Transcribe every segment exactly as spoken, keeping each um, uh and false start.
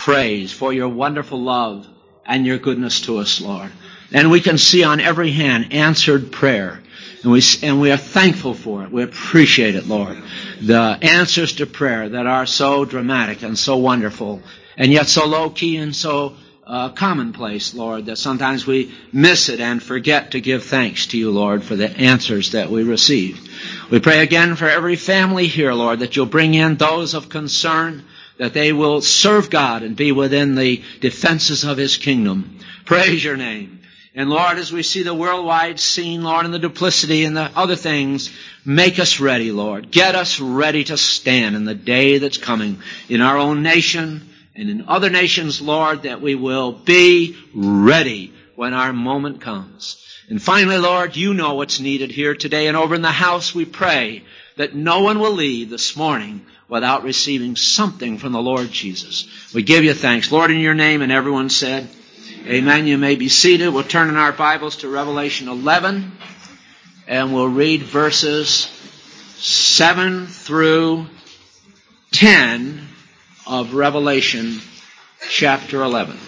praise for your wonderful love and your goodness to us, Lord. And we can see on every hand answered prayer. And we, and we are thankful for it. We appreciate it, Lord. The answers to prayer that are so dramatic and so wonderful, and yet so low-key and so uh, commonplace, Lord, that sometimes we miss it and forget to give thanks to you, Lord, for the answers that we receive. We pray again for every family here, Lord, that you'll bring in those of concern, that they will serve God and be within the defenses of His kingdom. Praise your name. And Lord, as we see the worldwide scene, Lord, and the duplicity and the other things, make us ready, Lord. Get us ready to stand in the day that's coming in our own nation and in other nations, Lord, that we will be ready when our moment comes. And finally, Lord, you know what's needed here today. And over in the house, we pray that no one will leave this morning without receiving something from the Lord Jesus. We give you thanks, Lord, in your name. And everyone said, amen. You may be seated. We'll turn in our Bibles to Revelation eleven, and we'll read verses seven through ten of Revelation chapter eleven.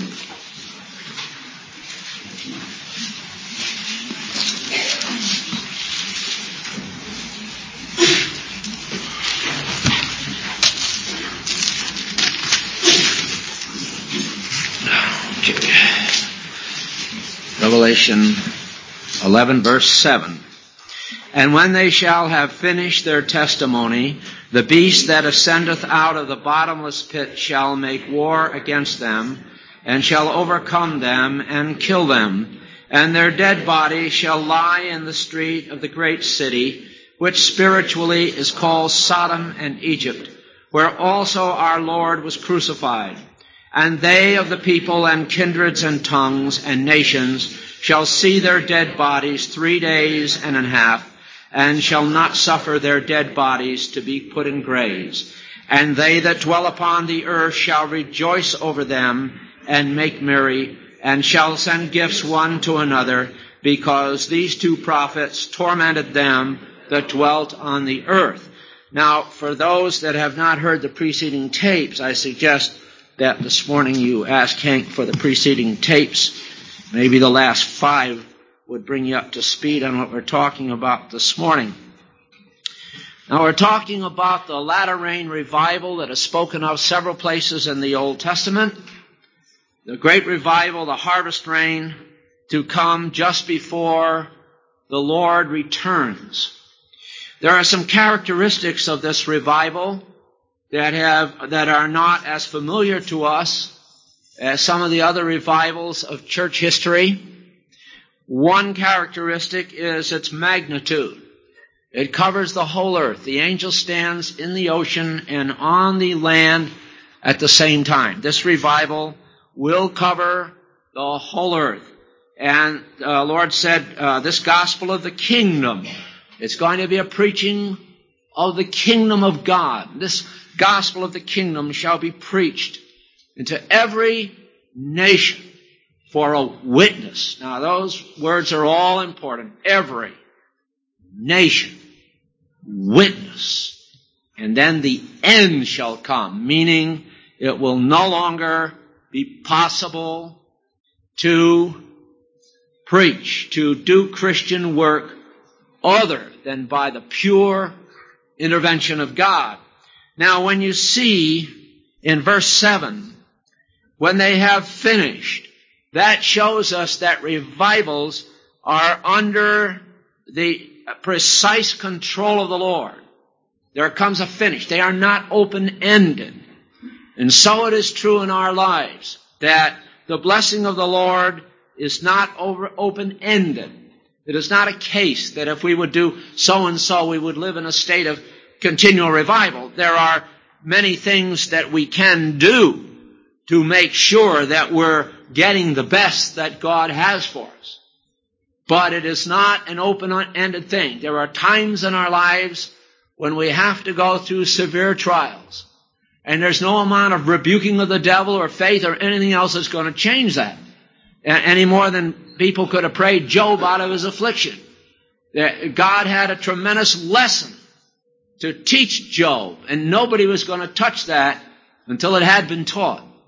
Revelation eleven, verse seven. And when they shall have finished their testimony, the beast that ascendeth out of the bottomless pit shall make war against them, and shall overcome them, and kill them. And their dead bodies shall lie in the street of the great city, which spiritually is called Sodom and Egypt, where also our Lord was crucified. And they of the people and kindreds and tongues and nations shall see their dead bodies three days and a half, and shall not suffer their dead bodies to be put in graves. And they that dwell upon the earth shall rejoice over them, and make merry, and shall send gifts one to another, because these two prophets tormented them that dwelt on the earth. Now, for those that have not heard the preceding tapes, I suggest that this morning you ask Hank for the preceding tapes. Maybe the last five would bring you up to speed on what we're talking about this morning. Now, we're talking about the latter rain revival that is spoken of several places in the Old Testament. The great revival, the harvest rain, to come just before the Lord returns. There are some characteristics of this revival that have that are not as familiar to us as some of the other revivals of church history. One characteristic is its magnitude. It covers the whole earth. The angel stands in the ocean and on the land at the same time. This revival will cover the whole earth. And the uh, Lord said, uh, this gospel of the kingdom, it's going to be a preaching of the kingdom of God. This gospel of the kingdom shall be preached into every nation for a witness. Now, those words are all important. Every nation, witness. And then the end shall come, meaning it will no longer be possible to preach, to do Christian work other than by the pure intervention of God. Now, when you see in verse seven, when they have finished, that shows us that revivals are under the precise control of the Lord. There comes a finish. They are not open-ended. And so it is true in our lives that the blessing of the Lord is not over open-ended. It is not a case that if we would do so-and-so, we would live in a state of continual revival. There are many things that we can do to make sure that we're getting the best that God has for us. But it is not an open-ended thing. There are times in our lives when we have to go through severe trials. And there's no amount of rebuking of the devil or faith or anything else that's going to change that. Any more than people could have prayed Job out of his affliction. God had a tremendous lesson to teach Job, and nobody was going to touch that until it had been taught.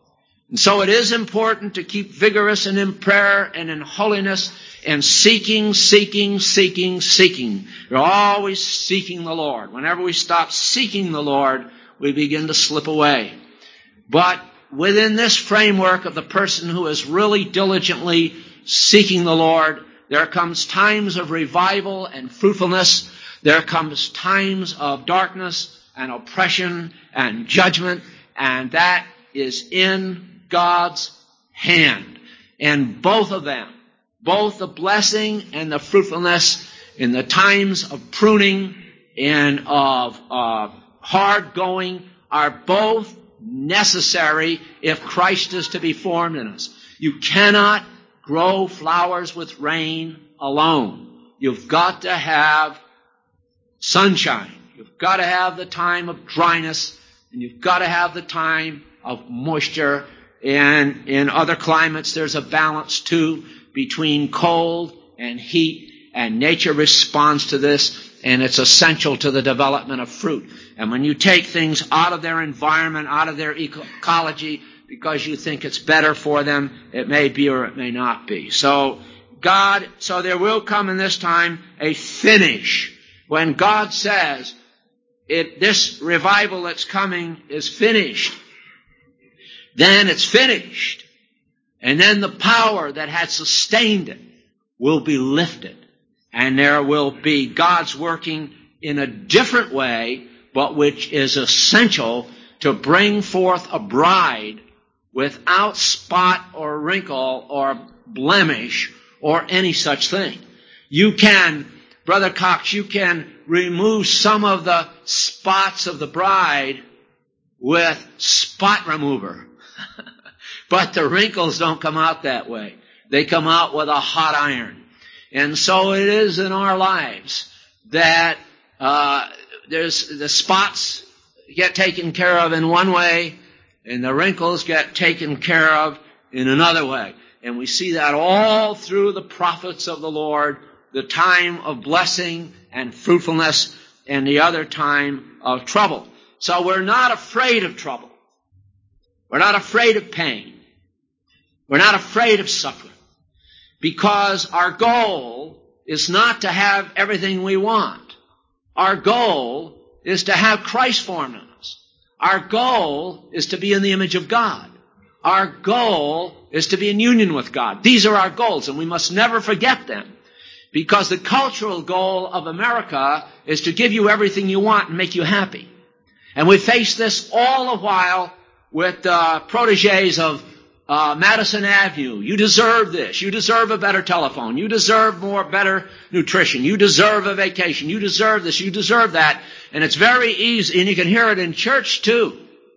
And so it is important to keep vigorous and in prayer and in holiness and seeking, seeking, seeking, seeking. We're always seeking the Lord. Whenever we stop seeking the Lord, we begin to slip away. But within this framework of the person who is really diligently seeking the Lord, there comes times of revival and fruitfulness. There comes times of darkness and oppression and judgment, and that is in God's hand. And both of them, both the blessing and the fruitfulness in the times of pruning and of uh, hard going, are both necessary if Christ is to be formed in us. You cannot grow flowers with rain alone. You've got to have sunshine. You've got to have the time of dryness, and you've got to have the time of moisture. And in other climates, there's a balance too between cold and heat, and nature responds to this, and it's essential to the development of fruit. And when you take things out of their environment, out of their ecology, because you think it's better for them, it may be or it may not be. So God, so there will come in this time a finish. When God says, it, this revival that's coming is finished, then it's finished. And then the power that had sustained it will be lifted. And there will be God's working in a different way, but which is essential to bring forth a bride without spot or wrinkle or blemish or any such thing. You can, Brother Cox, you can remove some of the spots of the bride with spot remover. But the wrinkles don't come out that way. They come out with a hot iron. And so it is in our lives that uh, there's the spots get taken care of in one way, and the wrinkles get taken care of in another way. And we see that all through the prophets of the Lord, the time of blessing and fruitfulness and the other time of trouble. So we're not afraid of trouble. We're not afraid of pain. We're not afraid of suffering. Because our goal is not to have everything we want. Our goal is to have Christ formed in us. Our goal is to be in the image of God. Our goal is to be in union with God. These are our goals, and we must never forget them. Because the cultural goal of America is to give you everything you want and make you happy. And we face this all the while with uh, protégés of uh, Madison Avenue. You deserve this. You deserve a better telephone. You deserve more better nutrition. You deserve a vacation. You deserve this. You deserve that. And it's very easy, and you can hear it in church too,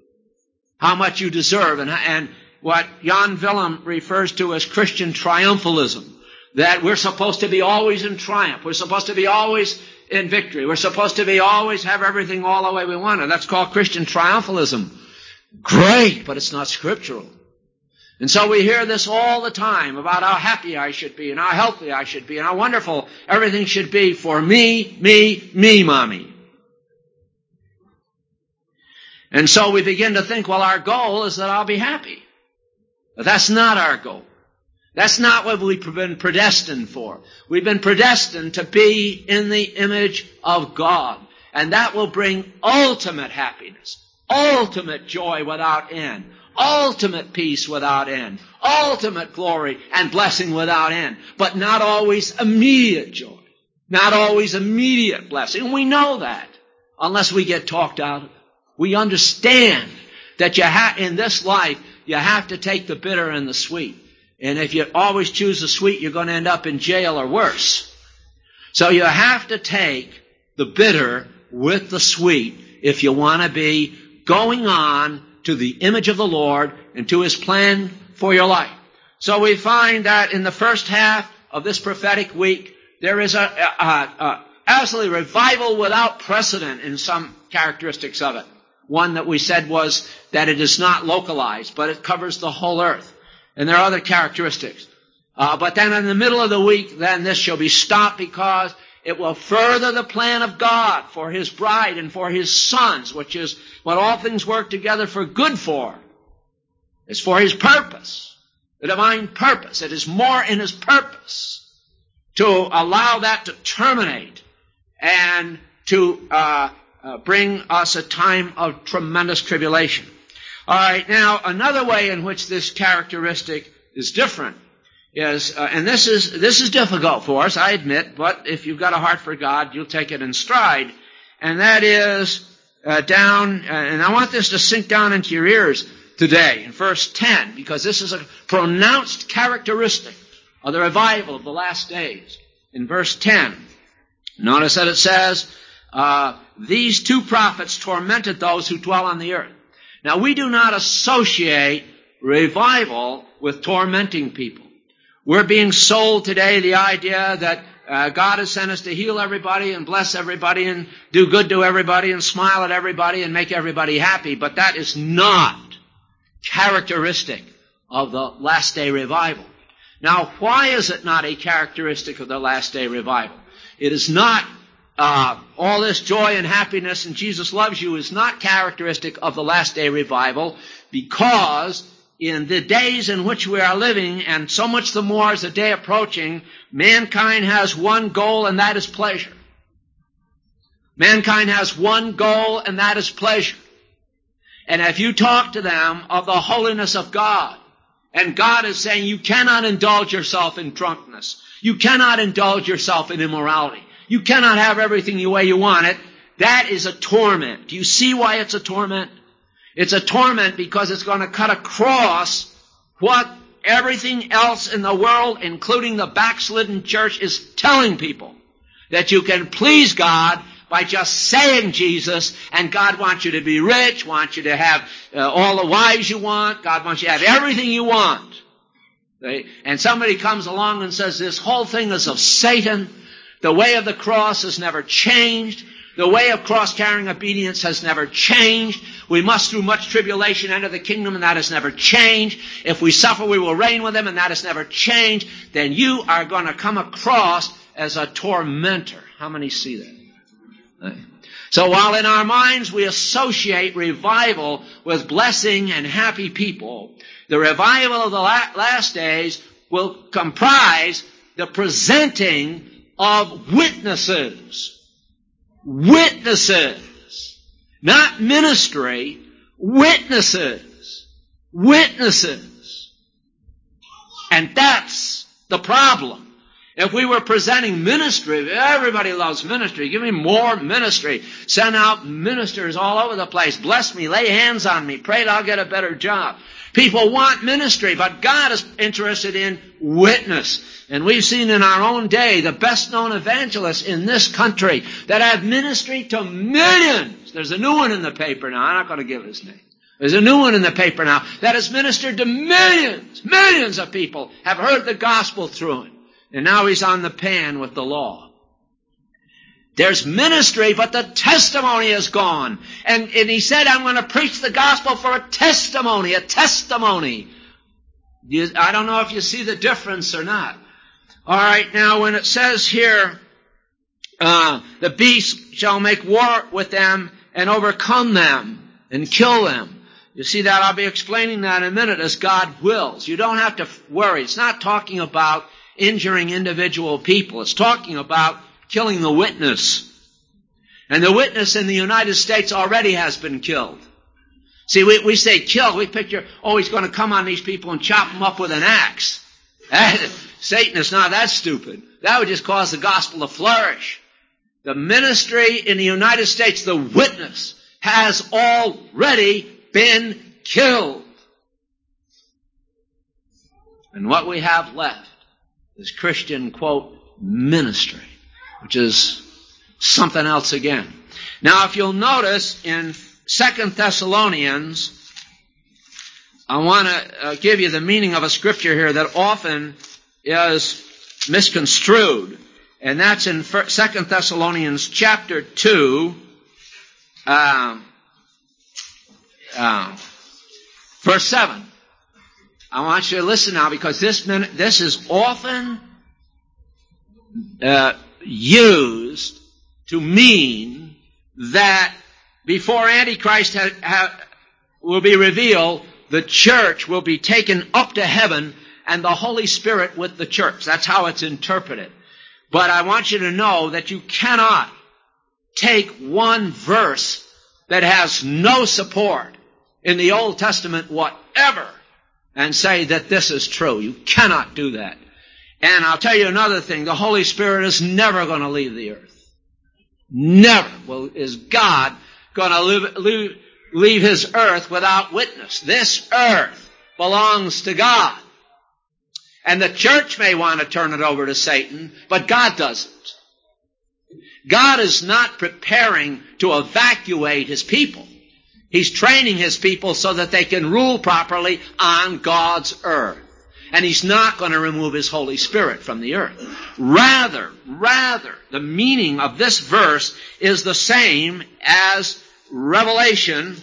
how much you deserve, and, and what Jan Willem refers to as Christian triumphalism. That we're supposed to be always in triumph. We're supposed to be always in victory. We're supposed to be always have everything all the way we want. And that's called Christian triumphalism. Great, but it's not scriptural. And so we hear this all the time about how happy I should be and how healthy I should be and how wonderful everything should be for me, me, me, mommy. And so we begin to think, well, our goal is that I'll be happy. But that's not our goal. That's not what we've been predestined for. We've been predestined to be in the image of God. And that will bring ultimate happiness, ultimate joy without end, ultimate peace without end, ultimate glory and blessing without end. But not always immediate joy, not always immediate blessing. And we know that unless we get talked out of it. We understand that you ha- in this life you have to take the bitter and the sweet. And if you always choose the sweet, you're going to end up in jail or worse. So you have to take the bitter with the sweet if you want to be going on to the image of the Lord and to His plan for your life. So we find that in the first half of this prophetic week, there is a, a, a absolutely revival without precedent in some characteristics of it. One that we said was that it is not localized, but it covers the whole earth. And there are other characteristics. Uh, but then in the middle of the week, then this shall be stopped because it will further the plan of God for His bride and for His sons, which is what all things work together for good for. It's for His purpose, the divine purpose. It is more in His purpose to allow that to terminate and to uh, uh, bring us a time of tremendous tribulation. All right, now another way in which this characteristic is different is, uh, and this is this is difficult for us, I admit, but if you've got a heart for God, you'll take it in stride, and that is uh, down, uh, and I want this to sink down into your ears today in verse ten, because this is a pronounced characteristic of the revival of the last days. In verse ten, notice that it says, uh, these two prophets tormented those who dwell on the earth. Now, we do not associate revival with tormenting people. We're being sold today the idea that uh, God has sent us to heal everybody and bless everybody and do good to everybody and smile at everybody and make everybody happy. But that is not characteristic of the last day revival. Now, why is it not a characteristic of the last day revival? It is not Uh, all this joy and happiness and Jesus loves you is not characteristic of the last day revival, because in the days in which we are living, and so much the more as the day approaching, mankind has one goal, and that is pleasure. Mankind has one goal, and that is pleasure. And if you talk to them of the holiness of God, and God is saying you cannot indulge yourself in drunkenness, you cannot indulge yourself in immorality, you cannot have everything the way you want it, that is a torment. Do you see why it's a torment? It's a torment because it's going to cut across what everything else in the world, including the backslidden church, is telling people. That you can please God by just saying Jesus, and God wants you to be rich, wants you to have uh, all the wives you want, God wants you to have everything you want. Okay? And somebody comes along and says this whole thing is of Satan. The way of the cross has never changed. The way of cross-carrying obedience has never changed. We must through much tribulation enter the kingdom, and that has never changed. If we suffer, we will reign with Him, and that has never changed. Then you are going to come across as a tormentor. How many see that? So while in our minds we associate revival with blessing and happy people, the revival of the last days will comprise the presenting of witnesses. Witnesses. Not ministry. Witnesses. Witnesses. And that's the problem. If we were presenting ministry, everybody loves ministry. Give me more ministry. Send out ministers all over the place. Bless me. Lay hands on me. Pray that I'll get a better job. People want ministry, but God is interested in witness. And we've seen in our own day the best-known evangelists in this country that have ministry to millions. There's a new one in the paper now. I'm not going to give his name. There's a new one in the paper now that has ministered to millions. Millions of people have heard the gospel through him. And now he's on the pan with the law. There's ministry, but the testimony is gone. And, and he said, I'm going to preach the gospel for a testimony, a testimony. You, I don't know if you see the difference or not. All right, now when it says here, uh, the beast shall make war with them and overcome them and kill them. You see that? I'll be explaining that in a minute as God wills. You don't have to worry. It's not talking about injuring individual people. It's talking about killing the witness. And the witness in the United States already has been killed. See, we, we say kill. We picture, oh, he's going to come on these people and chop them up with an axe. Satan is not that stupid. That would just cause the gospel to flourish. The ministry in the United States, the witness, has already been killed. And what we have left is Christian, quote, ministry, which is something else again. Now, if you'll notice in Second Thessalonians, I want to uh, give you the meaning of a scripture here that often is misconstrued. And that's in Second Thessalonians chapter two, uh, uh, verse seven. I want you to listen now, because this minute, this is often uh, used to mean that before Antichrist ha, ha, will be revealed, the church will be taken up to heaven and the Holy Spirit with the church. That's how it's interpreted. But I want you to know that you cannot take one verse that has no support in the Old Testament whatever and say that this is true. You cannot do that. And I'll tell you another thing. The Holy Spirit is never going to leave the earth. Never will is God going to leave, leave, leave His earth without witness. This earth belongs to God. And the church may want to turn it over to Satan, but God doesn't. God is not preparing to evacuate His people. He's training His people so that they can rule properly on God's earth. And He's not going to remove His Holy Spirit from the earth. Rather, rather, the meaning of this verse is the same as Revelation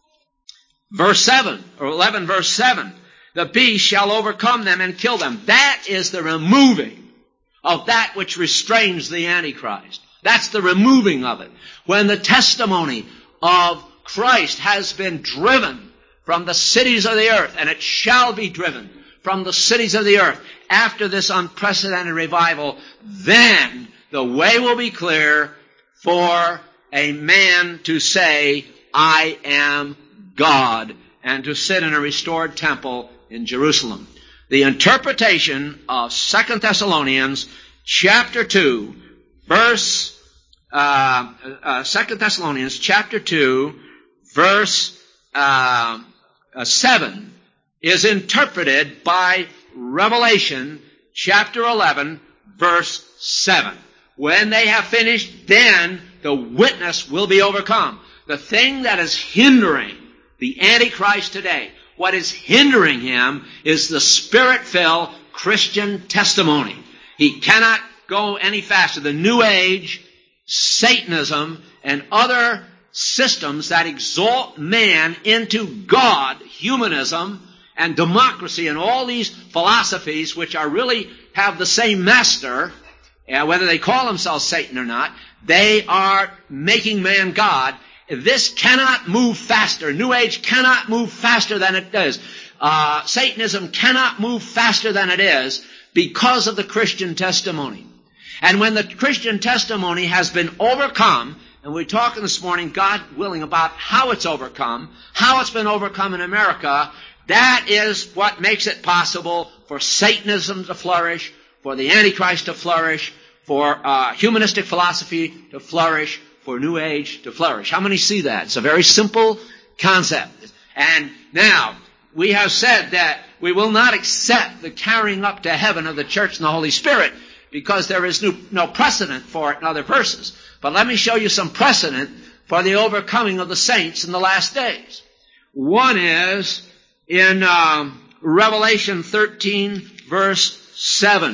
verse seven, or eleven verse seven. The beast shall overcome them and kill them. That is the removing of that which restrains the Antichrist. That's the removing of it. When the testimony of Christ has been driven from the cities of the earth, and it shall be driven from the cities of the earth after this unprecedented revival, then the way will be clear for a man to say, I am God, and to sit in a restored temple in Jerusalem. The interpretation of Second Thessalonians chapter two, verse uh, uh, Second Thessalonians chapter two, verse uh, uh, seven is interpreted by Revelation chapter eleven, verse seven. When they have finished, then the witness will be overcome. The thing that is hindering the Antichrist today, what is hindering him is the Spirit-filled Christian testimony. He cannot go any faster. The New Age, Satanism, and other systems that exalt man into God, humanism, and democracy, and all these philosophies which are really have the same master, uh, whether they call themselves Satan or not, they are making man God. This cannot move faster. New Age cannot move faster than it does. Uh, Satanism cannot move faster than it is because of the Christian testimony. And when the Christian testimony has been overcome, and we're talking this morning, God willing, about how it's overcome, how it's been overcome in America, that is what makes it possible for Satanism to flourish, for the Antichrist to flourish, for uh, humanistic philosophy to flourish, for New Age to flourish. How many see that? It's a very simple concept. And now, we have said that we will not accept the carrying up to heaven of the church and the Holy Spirit because there is no, no precedent for it in other verses. But let me show you some precedent for the overcoming of the saints in the last days. One is in um, Revelation thirteen, verse seven.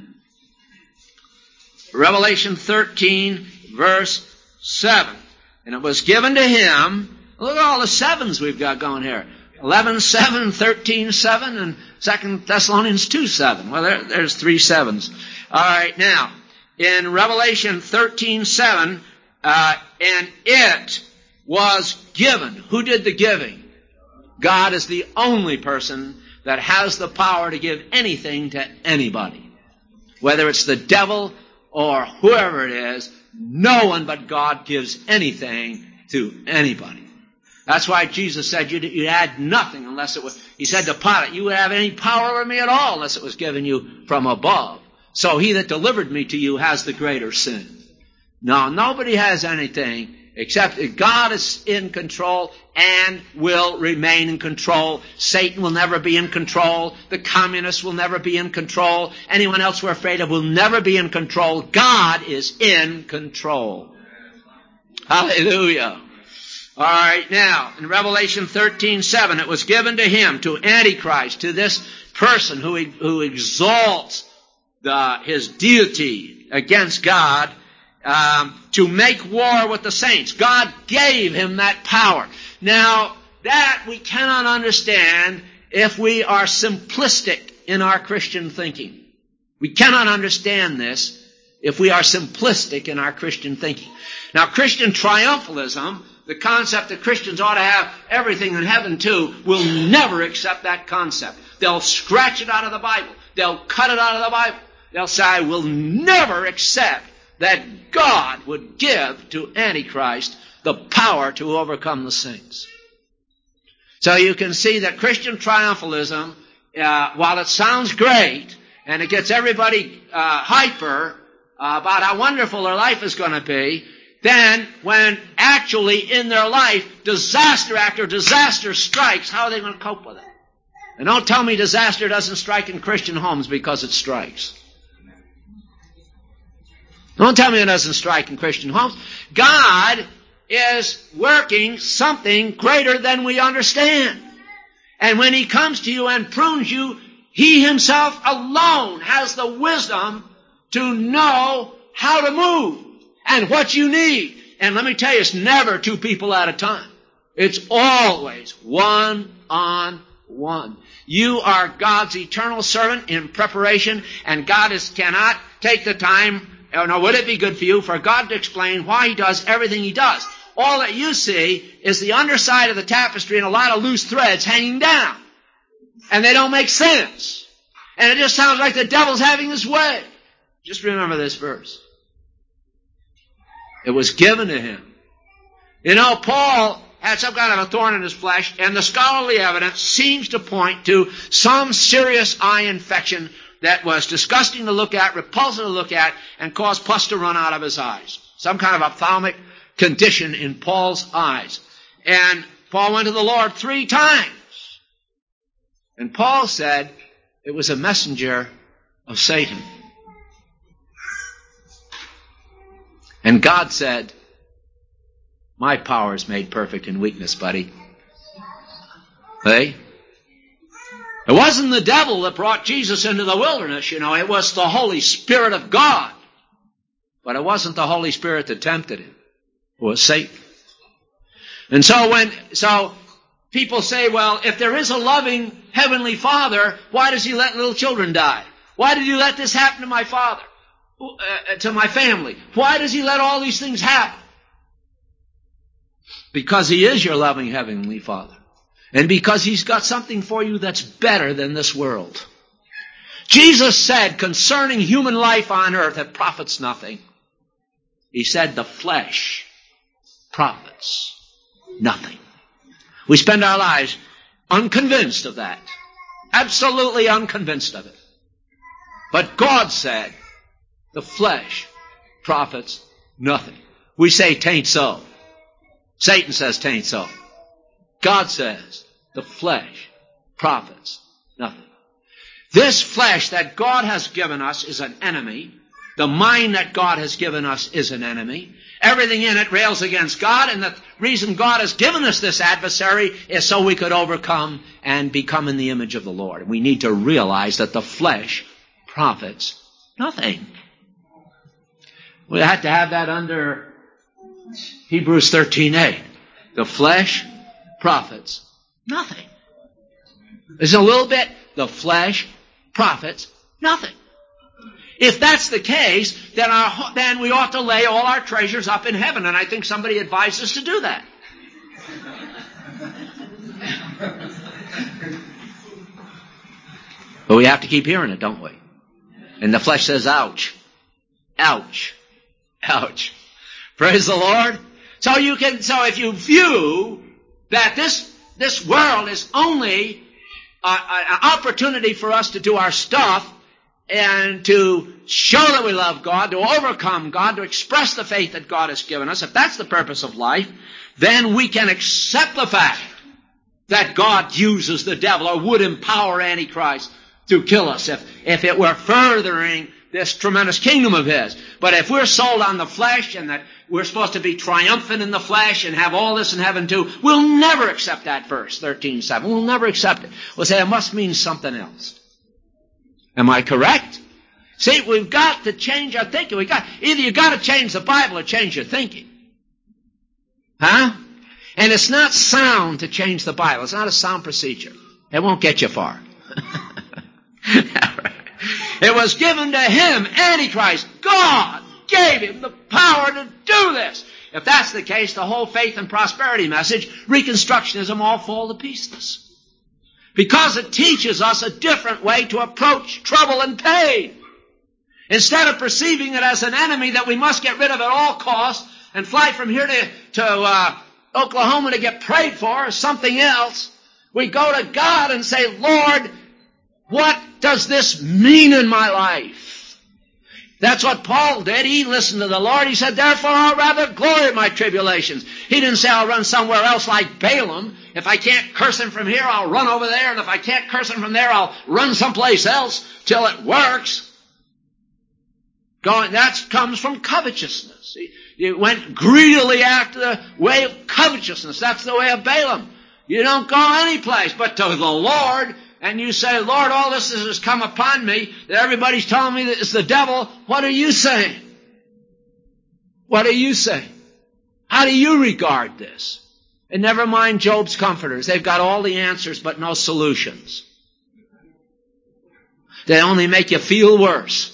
Revelation thirteen, verse seven. And it was given to him, look at all the sevens we've got going here. eleven, seven, thirteen, seven, and Second Thessalonians two, seven. Well, there, there's three sevens. All right, now, in Revelation thirteen, seven, uh, and it was given. Who did the giving? God is the only person that has the power to give anything to anybody. Whether it's the devil or whoever it is, no one but God gives anything to anybody. That's why Jesus said you'd, you'd add nothing unless it was, he said to Pilate, you would have any power over me at all unless it was given you from above. So he that delivered me to you has the greater sin. No, nobody has anything except that God is in control and will remain in control. Satan will never be in control. The communists will never be in control. Anyone else we're afraid of will never be in control. God is in control. Hallelujah. All right, now, in Revelation thirteen, seven, it was given to him, to Antichrist, to this person who, who exalts the, his deity against God, um, to make war with the saints. God gave him that power. Now, that we cannot understand if we are simplistic in our Christian thinking. We cannot understand this if we are simplistic in our Christian thinking. Now, Christian triumphalism, the concept that Christians ought to have everything in heaven too, will never accept that concept. They'll scratch it out of the Bible. They'll cut it out of the Bible. They'll say, I will never accept that God would give to Antichrist the power to overcome the saints. So you can see that Christian triumphalism, uh, while it sounds great, and it gets everybody uh, hyper uh, about how wonderful their life is going to be, then when actually in their life disaster after disaster strikes, how are they going to cope with it? And don't tell me disaster doesn't strike in Christian homes, because it strikes. Don't tell me it doesn't strike in Christian homes. God is working something greater than we understand. And when He comes to you and prunes you, He Himself alone has the wisdom to know how to move and what you need. And let me tell you, it's never two people at a time. It's always one on one. You are God's eternal servant in preparation, and God is, cannot take the time, or no, would it be good for you for God to explain why He does everything He does? All that you see is the underside of the tapestry and a lot of loose threads hanging down. And they don't make sense. And it just sounds like the devil's having his way. Just remember this verse. It was given to him. You know, Paul had some kind of a thorn in his flesh, and the scholarly evidence seems to point to some serious eye infection that was disgusting to look at, repulsive to look at, and caused pus to run out of his eyes. Some kind of ophthalmic condition in Paul's eyes. And Paul went to the Lord three times. And Paul said it was a messenger of Satan. And God said, my power is made perfect in weakness, buddy. Hey? It wasn't the devil that brought Jesus into the wilderness, you know. It was the Holy Spirit of God. But it wasn't the Holy Spirit that tempted him. It was Satan. And so when, so people say, well, if there is a loving Heavenly Father, why does He let little children die? Why did He let this happen to my father, uh, to my family? Why does He let all these things happen? Because He is your loving Heavenly Father. And because He's got something for you that's better than this world. Jesus said concerning human life on earth, it profits nothing. He said the flesh profits nothing. We spend our lives unconvinced of that. Absolutely unconvinced of it. But God said the flesh profits nothing. We say tain't so. Satan says tain't so. God says the flesh profits nothing. This flesh that God has given us is an enemy. The mind that God has given us is an enemy. Everything in it rails against God, and the reason God has given us this adversary is so we could overcome and become in the image of the Lord. We need to realize that the flesh profits nothing. We have to have that under Hebrews thirteen eight. The flesh profits nothing. There's a little bit, the flesh profits nothing. If that's the case, then, our, then we ought to lay all our treasures up in heaven, and I think somebody advised us to do that. But we have to keep hearing it, don't we? And the flesh says, ouch, ouch, ouch. Praise the Lord. So you can, so if you view that this, this world is only a, a, an opportunity for us to do our stuff, and to show that we love God, to overcome God, to express the faith that God has given us, if that's the purpose of life, then we can accept the fact that God uses the devil or would empower Antichrist to kill us if, if it were furthering this tremendous kingdom of His. But if we're sold on the flesh and that we're supposed to be triumphant in the flesh and have all this in heaven too, we'll never accept that verse, thirteen seven. We'll never accept it. We'll say it must mean something else. Am I correct? See, we've got to change our thinking. We got either you got to change the Bible or change your thinking. Huh? And it's not sound to change the Bible. It's not a sound procedure. It won't get you far. It was given to him, Antichrist. God gave him the power to do this. If that's the case, the whole faith and prosperity message, Reconstructionism, all fall to pieces. Because it teaches us a different way to approach trouble and pain. Instead of perceiving it as an enemy that we must get rid of at all costs and fly from here to, to uh, Oklahoma to get prayed for or something else, we go to God and say, Lord, what does this mean in my life? That's what Paul did. He listened to the Lord. He said, therefore I'll rather glory in my tribulations. He didn't say I'll run somewhere else like Balaam. If I can't curse him from here, I'll run over there. And if I can't curse him from there, I'll run someplace else till it works. Going, that comes from covetousness. He, he went greedily after the way of covetousness. That's the way of Balaam. You don't go any place but to the Lord, and you say, Lord, all this has come upon me, that everybody's telling me that it's the devil. What are you saying? What do you say? How do you regard this? And never mind Job's comforters. They've got all the answers but no solutions. They only make you feel worse.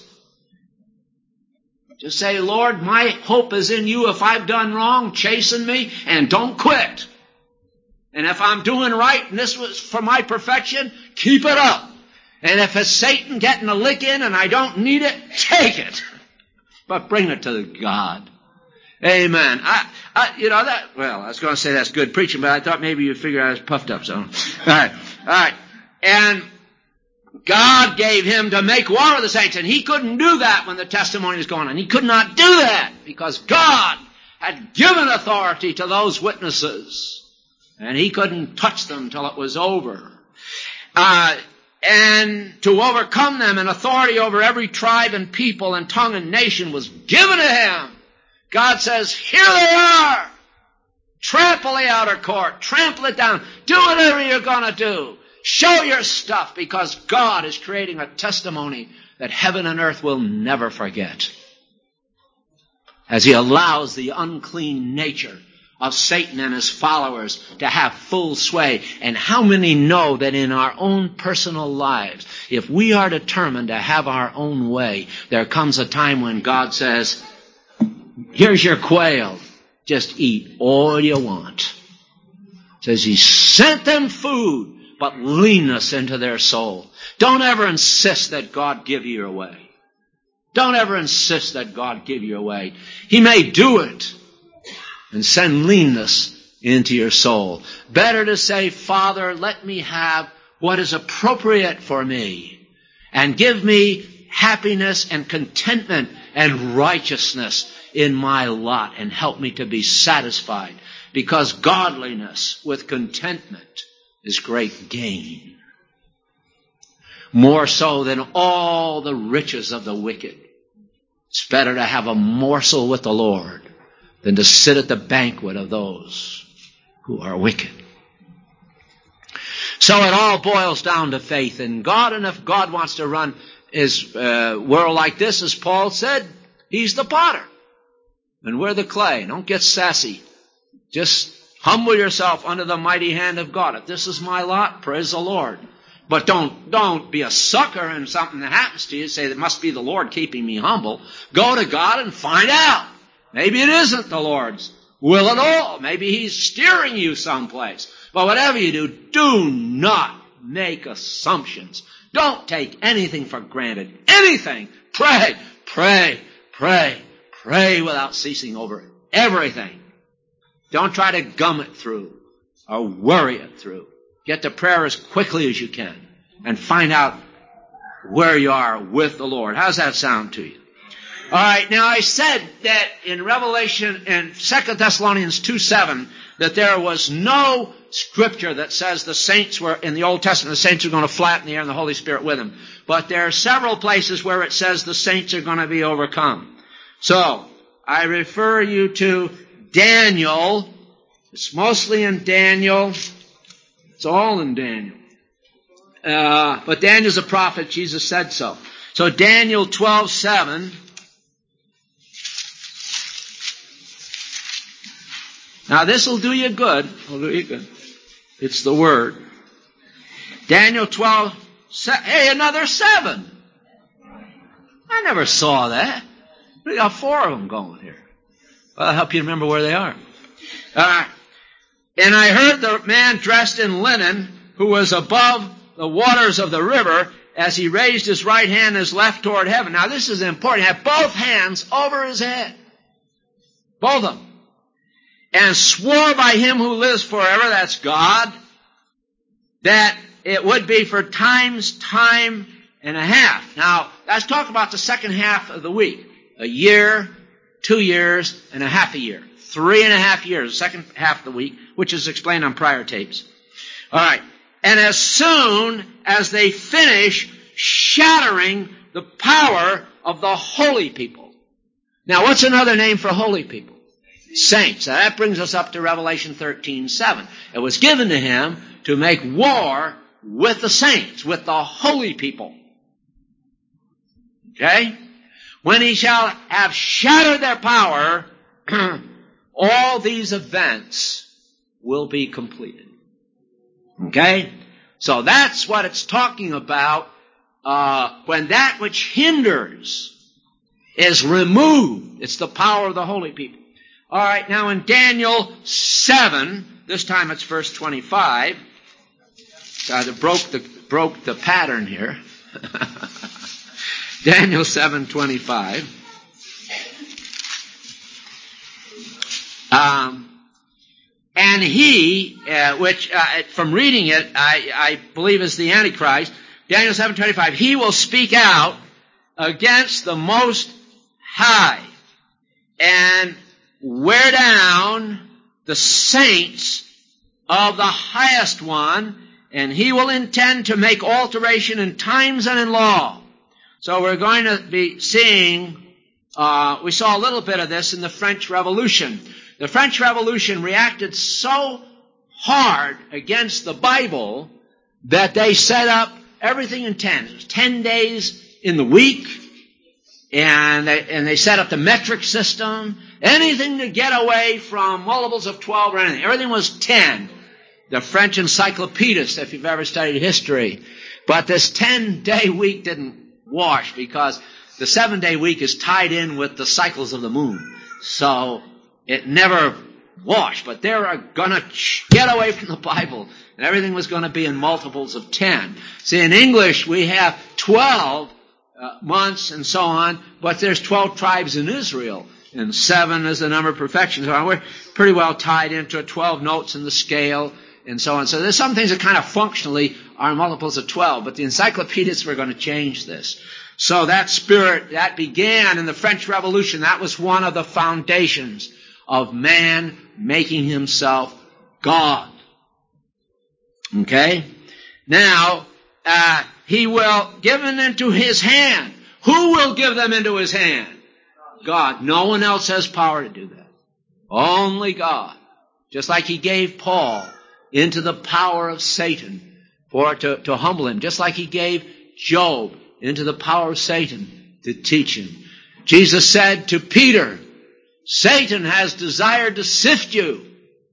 Just say, Lord, my hope is in you. If I've done wrong, chasten me and don't quit. And if I'm doing right and this was for my perfection, keep it up. And if it's Satan getting a lick in and I don't need it, take it. But bring it to God. Amen. I, I, you know that, well, I was going to say that's good preaching, but I thought maybe you'd figure I was puffed up, so. All right. All right. And God gave him to make war with the saints, and he couldn't do that when the testimony was going on. He could not do that because God had given authority to those witnesses. And he couldn't touch them till it was over. Uh, and to overcome them, and authority over every tribe and people and tongue and nation was given to him. God says, here they are. Trample the outer court. Trample it down. Do whatever you're going to do. Show your stuff, because God is creating a testimony that heaven and earth will never forget. As he allows the unclean nature of Satan and his followers to have full sway. And how many know that in our own personal lives, if we are determined to have our own way, there comes a time when God says, here's your quail. Just eat all you want. Says he sent them food, but leanness into their soul. Don't ever insist that God give you your way. Don't ever insist that God give you your way. He may do it and send leanness into your soul. Better to say, Father, let me have what is appropriate for me, and give me happiness and contentment and righteousness in my lot, and help me to be satisfied, because godliness with contentment is great gain. More so than all the riches of the wicked. It's better to have a morsel with the Lord than to sit at the banquet of those who are wicked. So it all boils down to faith in God, and if God wants to run his uh, world like this, as Paul said, he's the potter, and we're the clay. Don't get sassy. Just humble yourself under the mighty hand of God. If this is my lot, praise the Lord. But don't, don't be a sucker in something that happens to you. Say, it must be the Lord keeping me humble. Go to God and find out. Maybe it isn't the Lord's will at all. Maybe he's steering you someplace. But whatever you do, do not make assumptions. Don't take anything for granted. Anything. Pray, pray, pray, pray without ceasing over everything. Don't try to gum it through or worry it through. Get to prayer as quickly as you can and find out where you are with the Lord. How's that sound to you? All right, now I said that in Revelation, in Second Thessalonians two seven, that there was no scripture that says the saints were, in the Old Testament, the saints are going to flatten the air and the Holy Spirit with them. But there are several places where it says the saints are going to be overcome. So, I refer you to Daniel. It's mostly in Daniel. It's all in Daniel. Uh, but Daniel's a prophet. Jesus said so. So Daniel twelve seven. Now this will do you good. Will do you good. It's the Word. Daniel twelve. Se- hey, another seven. I never saw that. We got four of them going here. Well, I'll help you remember where they are. Uh, and I heard the man dressed in linen who was above the waters of the river as he raised his right hand and his left toward heaven. Now this is important. He had both hands over his head. Both of them. And swore by him who lives forever, that's God, that it would be for times, time, and a half. Now, that's talking about the second half of the week. A year, two years, and a half a year. Three and a half years, the second half of the week, which is explained on prior tapes. All right. And as soon as they finish shattering the power of the holy people. Now, what's another name for holy people? Saints. Now, that brings us up to Revelation thirteen seven. It was given to him to make war with the saints, with the holy people. Okay? When he shall have shattered their power, all these events will be completed. Okay? So that's what it's talking about uh, when that which hinders is removed. It's the power of the holy people. All right, now in Daniel seven, this time it's verse twenty-five. God, it broke the, broke the pattern here. Daniel seven twenty-five. Um, and he, uh, which uh, from reading it, I, I believe is the Antichrist. Daniel seven twenty-five. He will speak out against the Most High and wear down the saints of the highest one, and he will intend to make alteration in times and in law. So we're going to be seeing, uh, we saw a little bit of this in the French Revolution. The French Revolution reacted so hard against the Bible that they set up everything in ten. It was ten days in the week, and they, and they set up the metric system. Anything to get away from multiples of twelve or anything. Everything was ten. The French encyclopedists, if you've ever studied history. But this ten-day week didn't wash because the seven-day week is tied in with the cycles of the moon. So it never washed. But they were going to get away from the Bible. And everything was going to be in multiples of ten. See, in English we have twelve uh, months and so on. But there's twelve tribes in Israel. And seven is the number of perfection. So we're pretty well tied into it. twelve notes in the scale and so on. So there's some things that kind of functionally are multiples of twelve. But the encyclopedists were going to change this. So that spirit, that began in the French Revolution. That was one of the foundations of man making himself God. Okay? Now, uh, he will give them into his hand. Who will give them into his hand? God. No one else has power to do that. Only God. Just like he gave Paul into the power of Satan for to, to humble him. Just like he gave Job into the power of Satan to teach him. Jesus said to Peter, Satan has desired to sift you.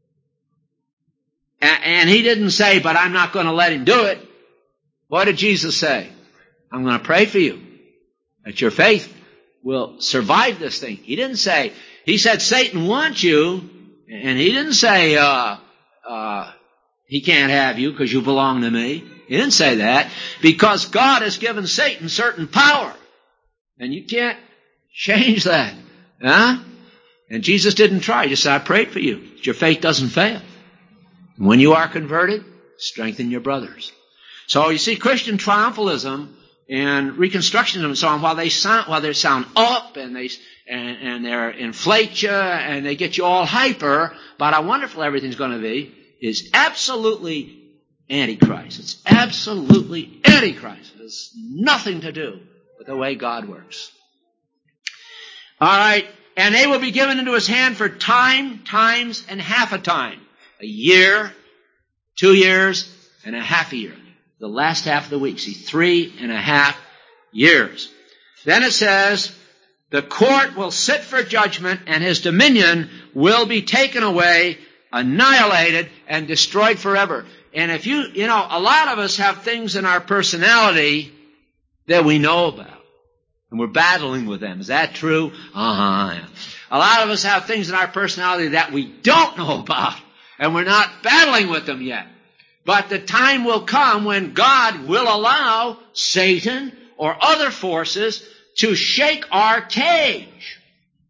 And, and he didn't say, but I'm not going to let him do it. What did Jesus say? I'm going to pray for you that your faith will survive this thing. He didn't say, he said Satan wants you, and he didn't say, uh, uh, he can't have you because you belong to me. He didn't say that, because God has given Satan certain power, and you can't change that. Huh? And Jesus didn't try. He just said, I prayed for you, that your faith doesn't fail. And when you are converted, strengthen your brothers. So you see, Christian triumphalism and Reconstructionism and so on, while they sound, while they sound up and they and, and they inflate you and they get you all hyper about how wonderful everything's going to be, is absolutely Antichrist. It's absolutely Antichrist. It has nothing to do with the way God works. All right, and they will be given into his hand for time, times, and half a time. A year, two years, and a half a year. The last half of the week. See, three and a half years. Then it says, the court will sit for judgment, and his dominion will be taken away, annihilated, and destroyed forever. And if you, you know, a lot of us have things in our personality that we know about. And we're battling with them. Is that true? Uh-huh. A lot of us have things in our personality that we don't know about, and we're not battling with them yet. But the time will come when God will allow Satan or other forces to shake our cage.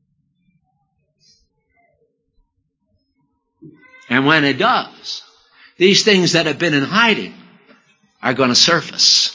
And when it does, these things that have been in hiding are going to surface.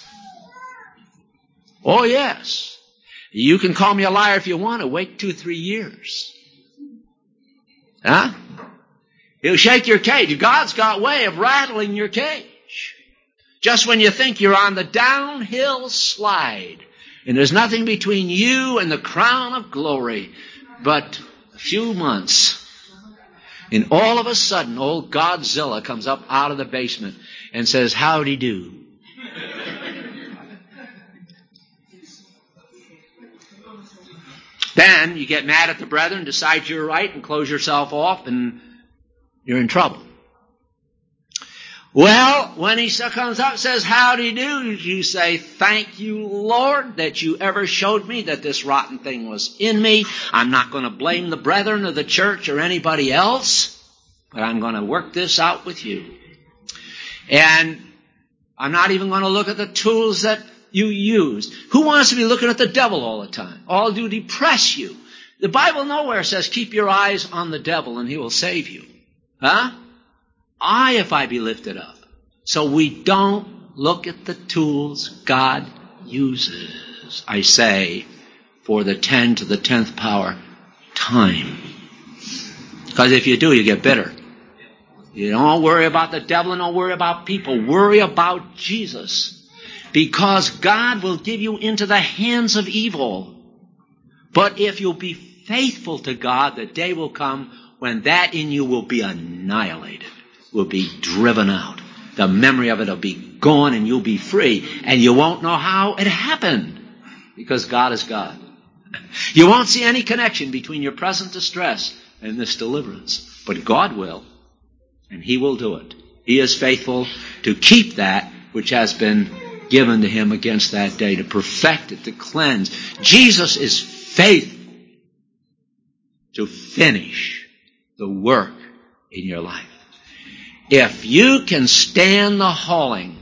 Oh, yes. You can call me a liar if you want to. Wait two, three years. Huh? He'll shake your cage. God's got a way of rattling your cage. Just when you think you're on the downhill slide, and there's nothing between you and the crown of glory but a few months, and all of a sudden, old Godzilla comes up out of the basement and says, "Howdy do." Then you get mad at the brethren, decide you're right, and close yourself off, and you're in trouble. Well, when he comes up and says, "Howdy do," you say, "Thank you, Lord, that you ever showed me that this rotten thing was in me. I'm not going to blame the brethren or the church or anybody else, but I'm going to work this out with you. And I'm not even going to look at the tools that you use." Who wants to be looking at the devil all the time? All do depress you. The Bible nowhere says keep your eyes on the devil and he will save you. Huh? I, if I be lifted up. So we don't look at the tools God uses. I say, for the ten to the tenth power, time. Because if you do, you get bitter. You don't worry about the devil and don't worry about people. Worry about Jesus. Because God will give you into the hands of evil. But if you'll be faithful to God, the day will come when that in you will be annihilated, will be driven out. The memory of it will be gone and you'll be free. And you won't know how it happened. Because God is God. You won't see any connection between your present distress and this deliverance. But God will. And He will do it. He is faithful to keep that which has been given to Him against that day, to perfect it, to cleanse. Jesus is faithful to finish the work in your life. If you can stand the hauling,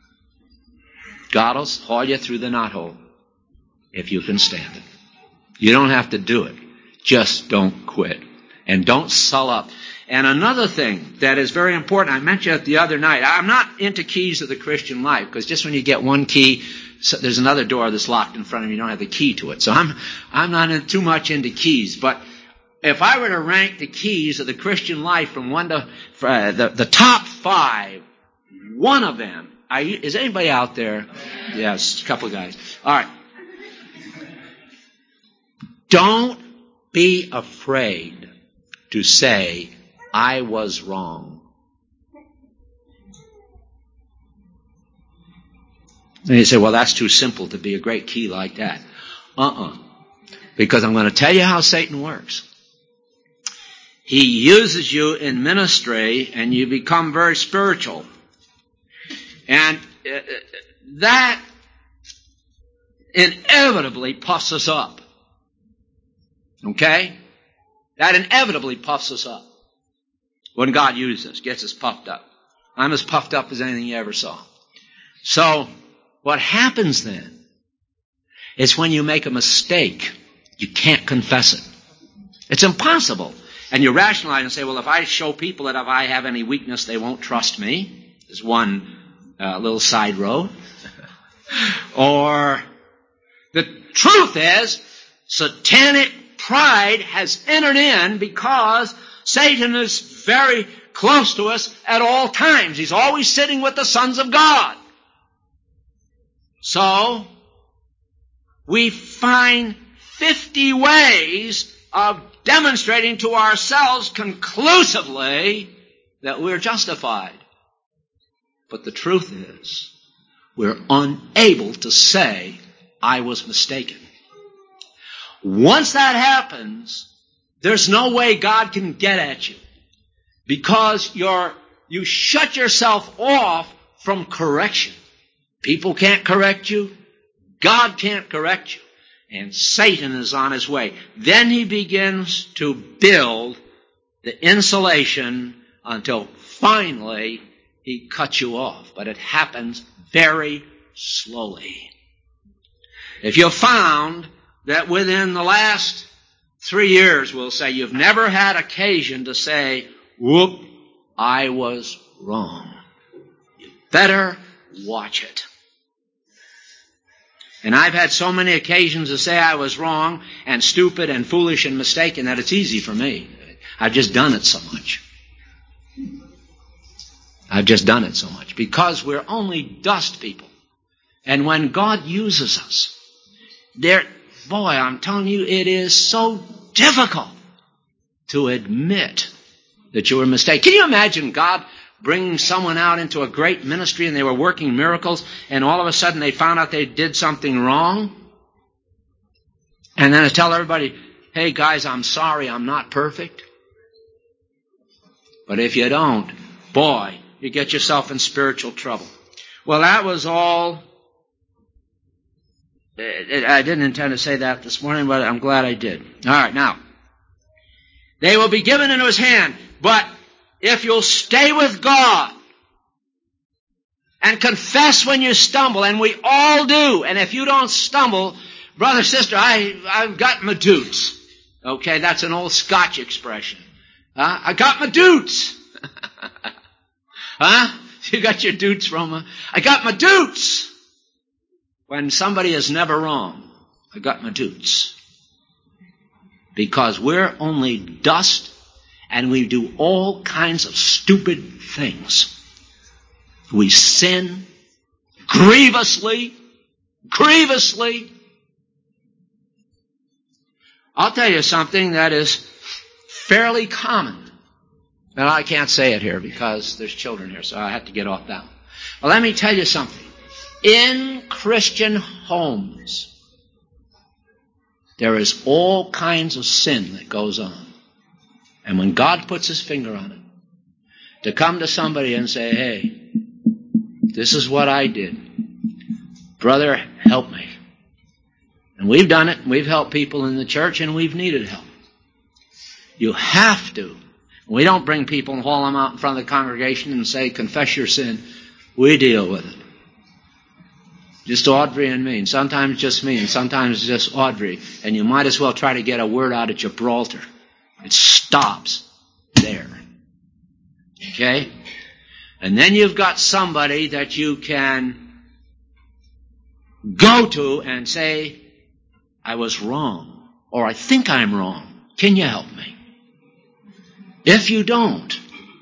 God will haul you through the knothole. If you can stand it. You don't have to do it. Just don't quit. And don't sull up. And another thing that is very important, I mentioned it the other night. I'm not into keys of the Christian life, because just when you get one key, so there's another door that's locked in front of you. You don't have the key to it. So I'm I'm not in, too much into keys. But if I were to rank the keys of the Christian life from one to uh, the the top five, one of them. Are you, is anybody out there? Yes, a couple of guys. All right. Don't be afraid to say, "I was wrong." And you say, "Well, that's too simple to be a great key like that." Uh-uh. Because I'm going to tell you how Satan works. He uses you in ministry and you become very spiritual. And uh, that inevitably puffs us up. Okay? That inevitably puffs us up. When God uses us, gets us puffed up. I'm as puffed up as anything you ever saw. So, what happens then is when you make a mistake, you can't confess it. It's impossible. And you rationalize and say, well, if I show people that if I have any weakness, they won't trust me. There's one uh, little side road. Or, the truth is, satanic pride has entered in because Satan is very close to us at all times. He's always sitting with the sons of God. So, we find fifty ways of demonstrating to ourselves conclusively that we're justified. But the truth is, we're unable to say, "I was mistaken." Once that happens, there's no way God can get at you. Because you're, you shut yourself off from correction. People can't correct you. God can't correct you. and Satan is on his way. Then he begins to build the insulation until finally he cuts you off. But it happens very slowly. If you've found that within the last three years, we'll say, you've never had occasion to say, whoop, I was wrong, you better watch it. And I've had so many occasions to say I was wrong and stupid and foolish and mistaken that it's easy for me. I've just done it so much. I've just done it so much because we're only dust people. And when God uses us, there, boy, I'm telling you, it is so difficult to admit that you were mistaken. Can you imagine God bringing someone out into a great ministry and they were working miracles and all of a sudden they found out they did something wrong? And then to tell everybody, hey guys, I'm sorry, I'm not perfect. But if you don't, boy, you get yourself in spiritual trouble. Well, that was all. I didn't intend to say that this morning, but I'm glad I did. All right, now. They will be given into his hand, but if you'll stay with God and confess when you stumble, and we all do, and if you don't stumble, brother, sister, I, I've got my doots. Okay, that's an old Scotch expression. Huh? I got my doots. Huh? You got your doots from, uh, I got my doots. When somebody is never wrong, I got my doots. Because we're only dust and we do all kinds of stupid things. We sin grievously, grievously. I'll tell you something that is fairly common. Well, I can't say it here because there's children here, so I have to get off that one. Well, let me tell you something. In Christian homes, there is all kinds of sin that goes on. And when God puts his finger on it, to come to somebody and say, hey, this is what I did. Brother, help me. And we've done it. We've helped people in the church and we've needed help. You have to. We don't bring people and haul them out in front of the congregation and say, confess your sin. We deal with it. Just Audrey and me. And sometimes just me. And sometimes just Audrey. And you might as well try to get a word out at Gibraltar. It stops there. Okay? And then you've got somebody that you can go to and say, I was wrong. Or I think I'm wrong. Can you help me? If you don't,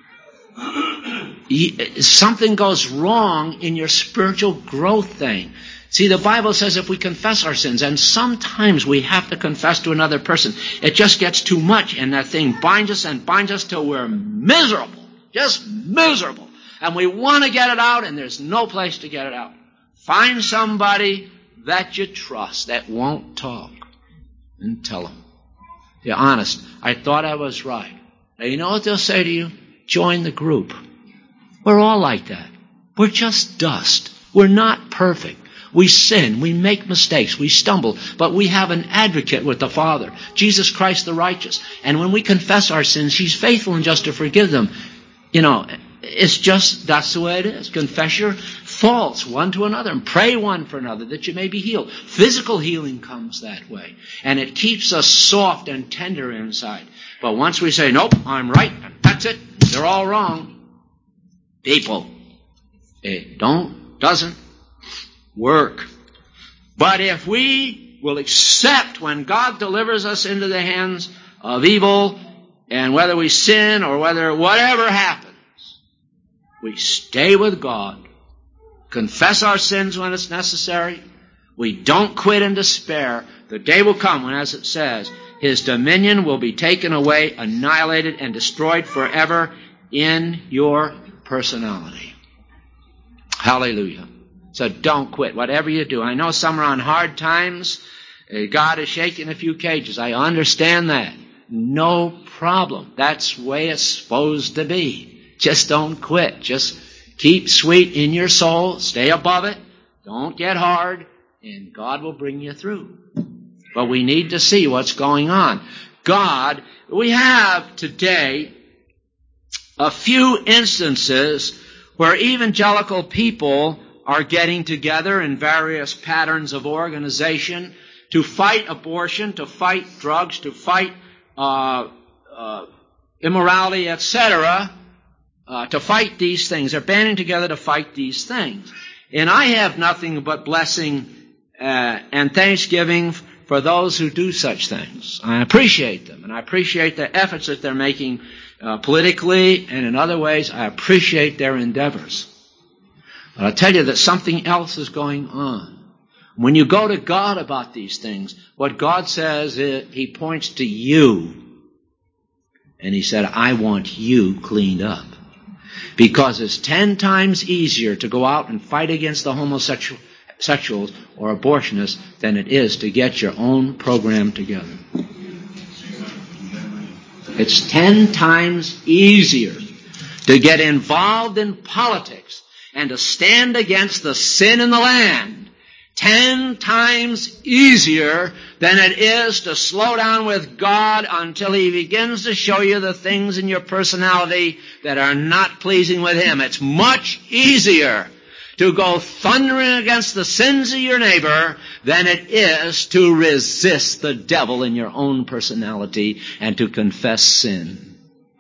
something goes wrong in your spiritual growth thing. See, the Bible says if we confess our sins, and sometimes we have to confess to another person, it just gets too much, and that thing binds us and binds us till we're miserable, just miserable. And we want to get it out, and there's no place to get it out. Find somebody that you trust that won't talk, and tell them. You're honest. I thought I was right. Now, you know what they'll say to you? Join the group. We're all like that. We're just dust. We're not perfect. We sin. We make mistakes. We stumble. But we have an advocate with the Father, Jesus Christ the righteous. And when we confess our sins, he's faithful and just to forgive them. You know, it's just, that's the way it is. Confess your faults one to another and pray one for another that you may be healed. Physical healing comes that way. And it keeps us soft and tender inside. But once we say, nope, I'm right, and that's it, they're all wrong. People, it don't, doesn't work. But if we will accept when God delivers us into the hands of evil, and whether we sin or whether whatever happens, we stay with God, confess our sins when it's necessary, we don't quit in despair, the day will come when, as it says, his dominion will be taken away, annihilated, and destroyed forever in your personality. Hallelujah. So don't quit, whatever you do. I know some are on hard times. God is shaking a few cages. I understand that. No problem. That's the way it's supposed to be. Just don't quit. Just keep sweet in your soul. Stay above it. Don't get hard. And God will bring you through. But we need to see what's going on. God, we have today a few instances where evangelical people are getting together in various patterns of organization to fight abortion, to fight drugs, to fight uh, uh, immorality, et cetera, uh, to fight these things. They're banding together to fight these things. And I have nothing but blessing uh, and thanksgiving for those who do such things. I appreciate them, and I appreciate the efforts that they're making uh, politically and in other ways. I appreciate their endeavors. But I'll tell you that something else is going on. When you go to God about these things, what God says is, He points to you. And He said, I want you cleaned up. Because it's ten times easier to go out and fight against the homosexuals or abortionists than it is to get your own program together. It's ten times easier to get involved in politics and to stand against the sin in the land. Ten times easier than it is to slow down with God until He begins to show you the things in your personality that are not pleasing with Him. It's much easier to go thundering against the sins of your neighbor than it is to resist the devil in your own personality and to confess sin.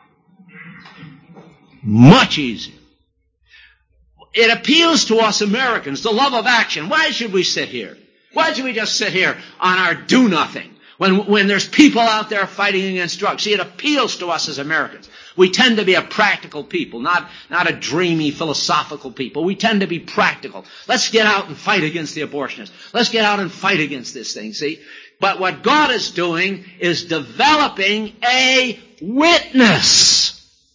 Much easier. It appeals to us Americans, the love of action. Why should we sit here? Why should we just sit here on our do-nothing when, when there's people out there fighting against drugs? See, it appeals to us as Americans. We tend to be a practical people, not, not a dreamy, philosophical people. We tend to be practical. Let's get out and fight against the abortionists. Let's get out and fight against this thing, see? But what God is doing is developing a witness.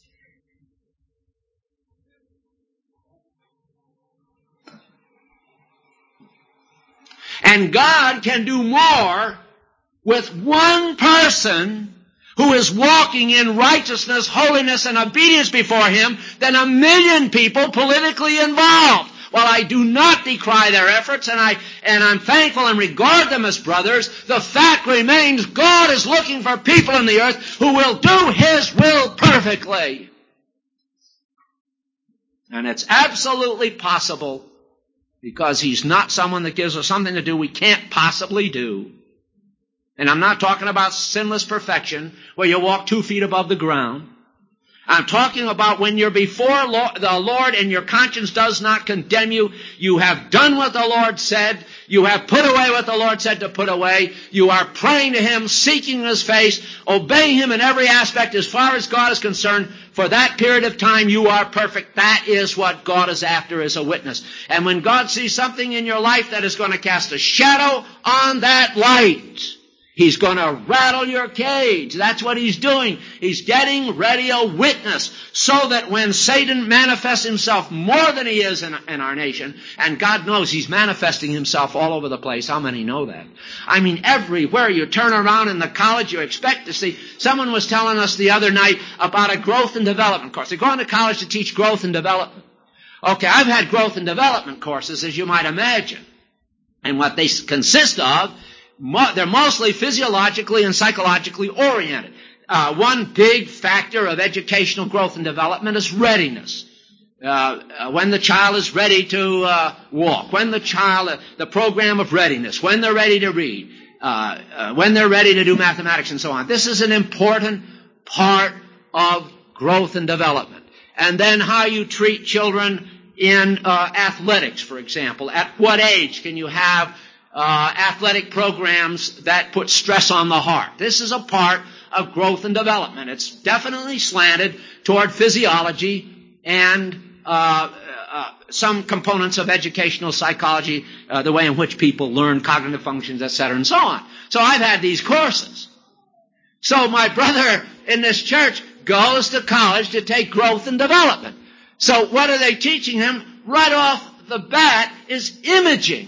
And God can do more with one person who is walking in righteousness, holiness, and obedience before Him than a million people politically involved. While I do not decry their efforts, and, I, and I'm thankful and regard them as brothers, the fact remains God is looking for people in the earth who will do His will perfectly. And it's absolutely possible, because He's not someone that gives us something to do we can't possibly do. And I'm not talking about sinless perfection, where you walk two feet above the ground. I'm talking about when you're before the Lord and your conscience does not condemn you. You have done what the Lord said. You have put away what the Lord said to put away. You are praying to Him, seeking His face, obeying Him in every aspect as far as God is concerned. For that period of time, you are perfect. That is what God is after as a witness. And when God sees something in your life that is going to cast a shadow on that light, He's going to rattle your cage. That's what He's doing. He's getting ready a witness so that when Satan manifests himself more than he is in, in our nation, and God knows He's manifesting Himself all over the place. How many know that? I mean, everywhere you turn around in the college, you expect to see. Someone was telling us the other night about a growth and development course. They're going to college to teach growth and development. Okay, I've had growth and development courses, as you might imagine. And what they consist of, they're mostly physiologically and psychologically oriented. Uh, one big factor of educational growth and development is readiness. Uh, uh, when the child is ready to uh, walk, when the child, uh, the program of readiness, when they're ready to read, uh, uh, when they're ready to do mathematics and so on. This is an important part of growth and development. And then how you treat children in uh, athletics, for example. At what age can you have Uh, athletic programs that put stress on the heart? This is a part of growth and development. It's definitely slanted toward physiology and uh, uh, some components of educational psychology, uh, the way in which people learn cognitive functions, et cetera, and so on. So I've had these courses. So my brother in this church goes to college to take growth and development. So what are they teaching him? Right off the bat is imaging.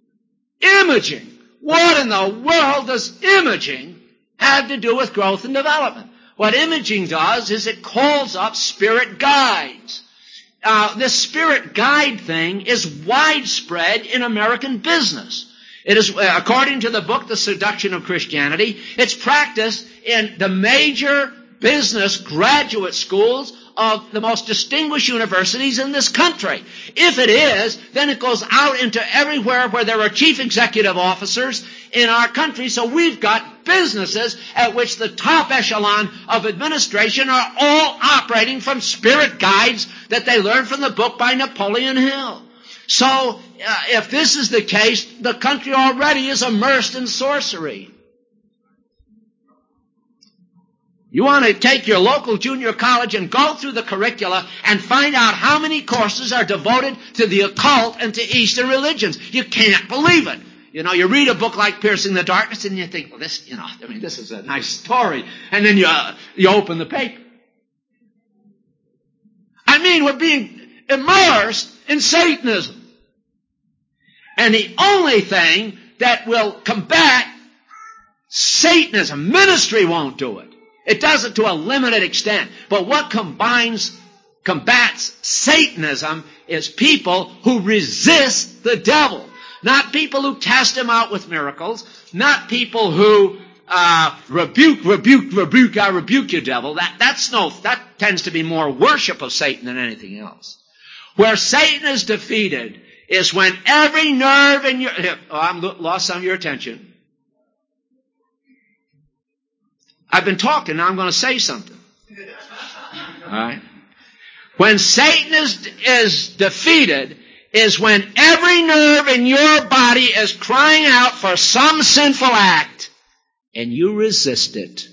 Imaging. What in the world does imaging have to do with growth and development? What imaging does is it calls up spirit guides. Uh, this spirit guide thing is widespread in American business. It is, according to the book, The Seduction of Christianity, it's practiced in the major business graduate schools of the most distinguished universities in this country. If it is, then it goes out into everywhere where there are chief executive officers in our country. So we've got businesses at which the top echelon of administration are all operating from spirit guides that they learned from the book by Napoleon Hill. So uh, if this is the case, the country already is immersed in sorcery. You want to take your local junior college and go through the curricula and find out how many courses are devoted to the occult and to Eastern religions. You can't believe it. You know, you read a book like Piercing the Darkness and you think, well, this, you know, I mean, this is a nice story. And then you, uh, you open the paper. I mean, we're being immersed in Satanism. And the only thing that will combat Satanism, ministry won't do it. It does it to a limited extent. But what combines, combats Satanism is people who resist the devil. Not people who cast him out with miracles. Not people who uh rebuke, rebuke, rebuke, I rebuke you, devil. That, that's no, that tends to be more worship of Satan than anything else. Where Satan is defeated is when every nerve in your... Oh, I'm lost some of your attention. I've been talking, now I'm going to say something. All right? When Satan is, is defeated is when every nerve in your body is crying out for some sinful act and you resist it.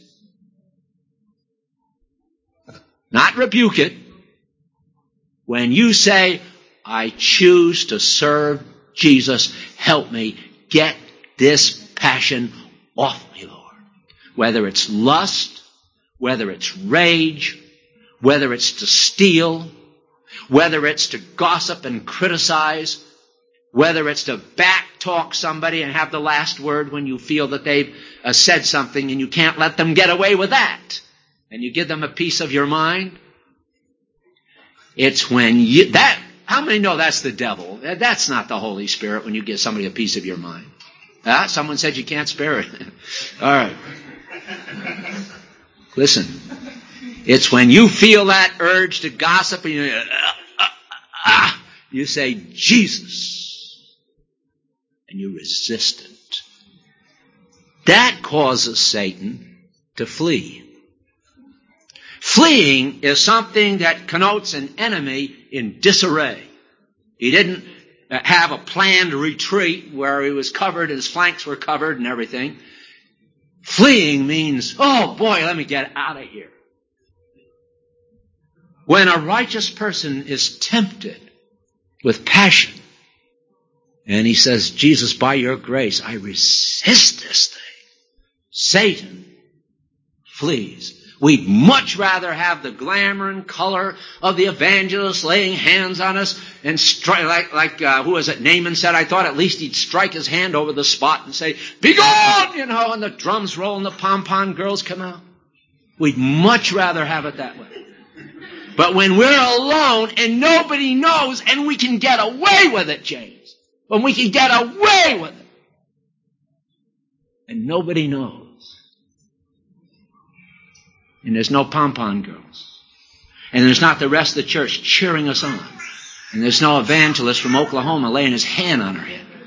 Not rebuke it. When you say, I choose to serve Jesus, help me get this passion off me, Lord. Whether it's lust, whether it's rage, whether it's to steal, whether it's to gossip and criticize, whether it's to back-talk somebody and have the last word when you feel that they've uh, said something and you can't let them get away with that, and you give them a piece of your mind. It's when you... that. How many know that's the devil? That's not the Holy Spirit when you give somebody a piece of your mind. Ah, someone said you can't spare it. All right. Listen, it's when you feel that urge to gossip and you, uh, uh, uh, you say, Jesus, and you resist it. That causes Satan to flee. Fleeing is something that connotes an enemy in disarray. He didn't have a planned retreat where he was covered, his flanks were covered and everything. Fleeing means, oh boy, let me get out of here. When a righteous person is tempted with passion, and he says, Jesus, by your grace, I resist this thing, Satan flees. We'd much rather have the glamour and color of the evangelist laying hands on us and strike, like, like uh, who was it, Naaman said, I thought at least he'd strike his hand over the spot and say, be gone, you know, and the drums roll and the pom-pom girls come out. We'd much rather have it that way. But when we're alone and nobody knows and we can get away with it, James, when we can get away with it and nobody knows, and there's no pom-pom girls. And there's not the rest of the church cheering us on. And there's no evangelist from Oklahoma laying his hand on her head.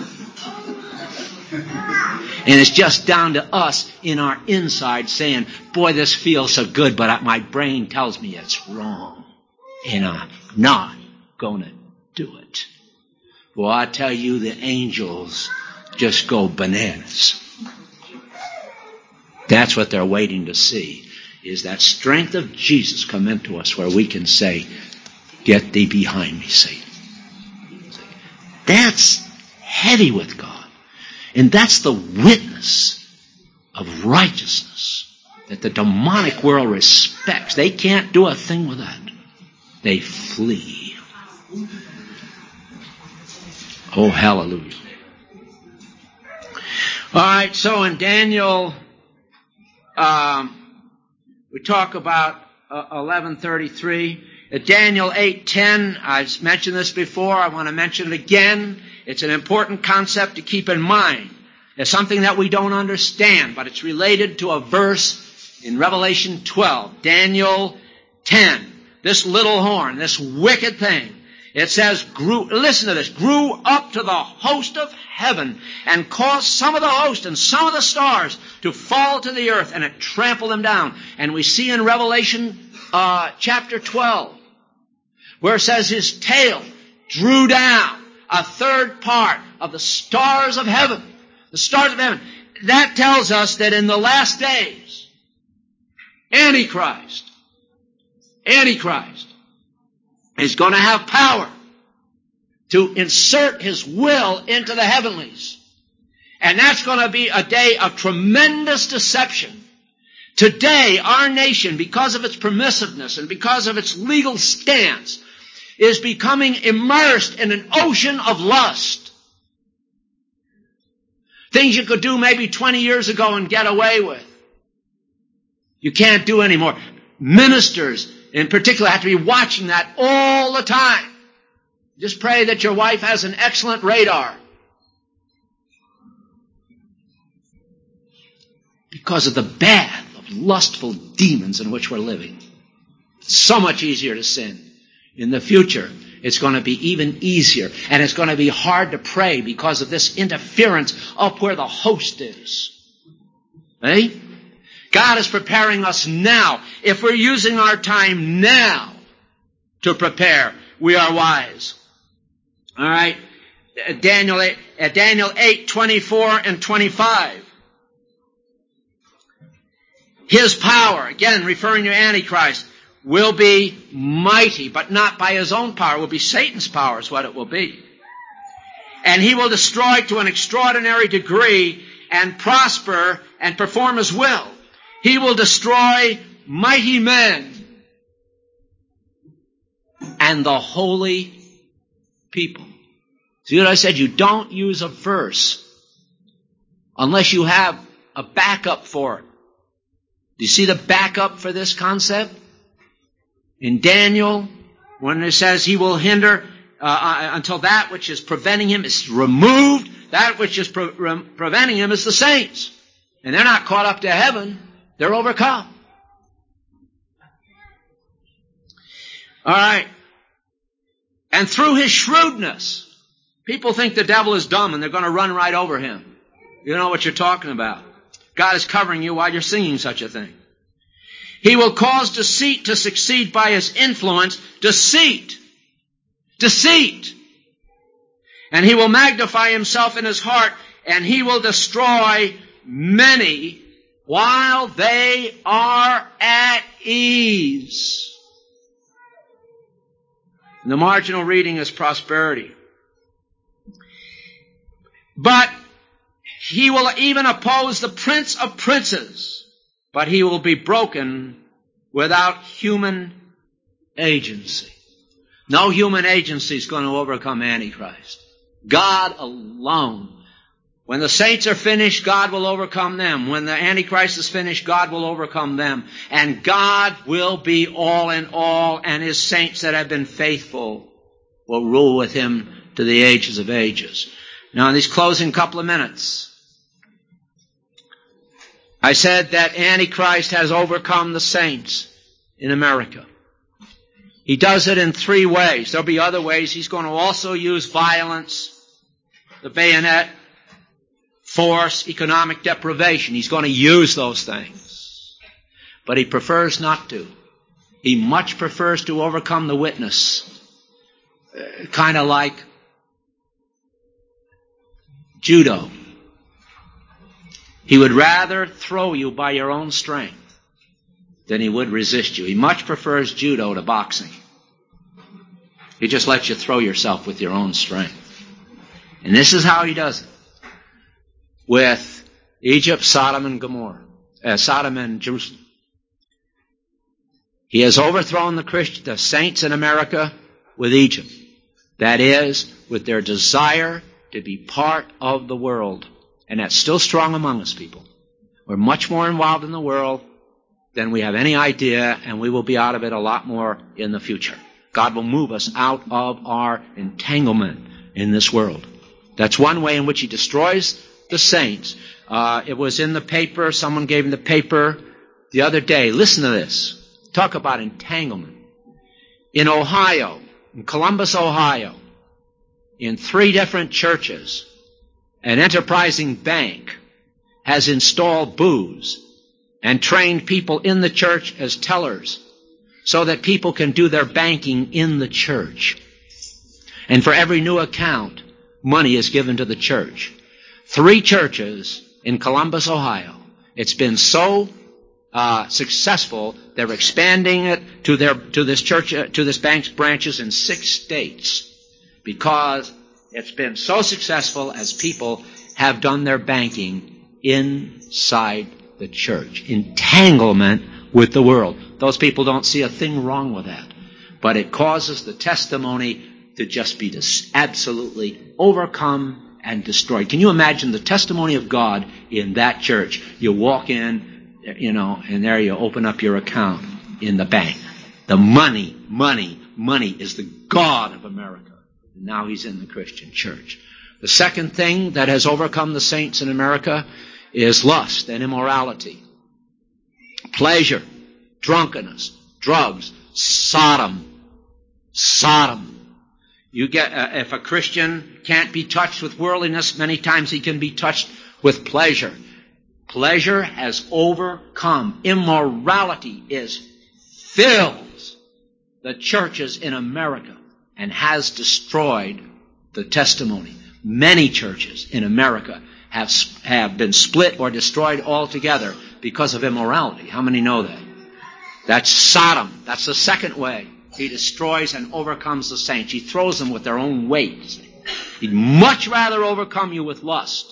And it's just down to us in our inside saying, boy, this feels so good, but my brain tells me it's wrong. And I'm not going to do it. Well, I tell you, the angels just go bananas. That's what they're waiting to see. Is that strength of Jesus come into us where we can say, get thee behind me, Satan. That's heavy with God. And that's the witness of righteousness that the demonic world respects. They can't do a thing with that. They flee. Oh, hallelujah. All right, so in Daniel... Um, We talk about uh, eleven thirty-three. At Daniel eight ten, I've mentioned this before. I want to mention it again. It's an important concept to keep in mind. It's something that we don't understand, but it's related to a verse in Revelation twelve, Daniel ten. This little horn, this wicked thing, it says, grew, listen to this, grew up to the host of heaven and caused some of the host and some of the stars to fall to the earth, and it trampled them down. And we see in Revelation uh, chapter twelve, where it says his tail drew down a third part of the stars of heaven. The stars of heaven. That tells us that in the last days, Antichrist, Antichrist is going to have power to insert his will into the heavenlies. And that's going to be a day of tremendous deception. Today, our nation, because of its permissiveness and because of its legal stance, is becoming immersed in an ocean of lust. Things you could do maybe twenty years ago and get away with, you can't do anymore. Ministers, in particular, have to be watching that all the time. Just pray that your wife has an excellent radar. Because of the bath of lustful demons in which we're living. It's so much easier to sin. In the future, it's going to be even easier. And it's going to be hard to pray because of this interference up where the host is. Eh? God is preparing us now. If we're using our time now to prepare, we are wise. All right? Daniel eight, uh, Daniel eight, twenty-four and twenty-five. His power, again referring to Antichrist, will be mighty, but not by his own power. It will be Satan's power is what it will be. And he will destroy to an extraordinary degree and prosper and perform his will. He will destroy mighty men and the holy people. See what I said? You don't use a verse unless you have a backup for it. Do you see the backup for this concept? In Daniel, when it says he will hinder uh, until that which is preventing him is removed, that which is pre- re- preventing him is the saints. And they're not caught up to heaven. They're overcome. All right. And through his shrewdness, people think the devil is dumb and they're going to run right over him. You know what you're talking about. God is covering you while you're singing such a thing. He will cause deceit to succeed by his influence. Deceit. Deceit. And he will magnify himself in his heart, and he will destroy many while they are at ease. And the marginal reading is prosperity. But he will even oppose the prince of princes, but he will be broken without human agency. No human agency is going to overcome Antichrist. God alone. When the saints are finished, God will overcome them. When the Antichrist is finished, God will overcome them. And God will be all in all, and his saints that have been faithful will rule with him to the ages of ages. Now, in these closing couple of minutes, I said that Antichrist has overcome the saints in America. He does it in three ways. There'll be other ways. He's going to also use violence, the bayonet, force, economic deprivation. He's going to use those things. But he prefers not to. He much prefers to overcome the witness. Uh, kind of like judo. He would rather throw you by your own strength than he would resist you. He much prefers judo to boxing. He just lets you throw yourself with your own strength. And this is how he does it. With Egypt, Sodom, and Gomorrah. Uh, Sodom and Jerusalem. He has overthrown the Christians, the saints in America with Egypt. That is, with their desire to be part of the world. And that's still strong among us, people. We're much more involved in the world than we have any idea, and we will be out of it a lot more in the future. God will move us out of our entanglement in this world. That's one way in which he destroys the saints. Uh, it was in the paper. Someone gave him the paper the other day. Listen to this. Talk about entanglement. In Ohio, in Columbus, Ohio, in three different churches, an enterprising bank has installed booths and trained people in the church as tellers so that people can do their banking in the church. And for every new account, money is given to the church. Three churches in Columbus, Ohio. It's been so uh, successful, they're expanding it to their to this church uh, to this bank's branches in six states because it's been so successful as people have done their banking inside the church. Entanglement with the world. Those people don't see a thing wrong with that, but it causes the testimony to just be dis- absolutely overcome and destroyed. Can you imagine the testimony of God in that church? You walk in, you know, and there you open up your account in the bank. The money, money, money is the God of America. And now he's in the Christian church. The second thing that has overcome the saints in America is lust and immorality. Pleasure, drunkenness, drugs, Sodom, Sodom. You get, uh, if a Christian can't be touched with worldliness, many times he can be touched with pleasure. Pleasure has overcome. Immorality is fills the churches in America and has destroyed the testimony. Many churches in America have have been split or destroyed altogether because of immorality. How many know that? That's Sodom. That's the second way. He destroys and overcomes the saints. He throws them with their own weight. He'd much rather overcome you with lust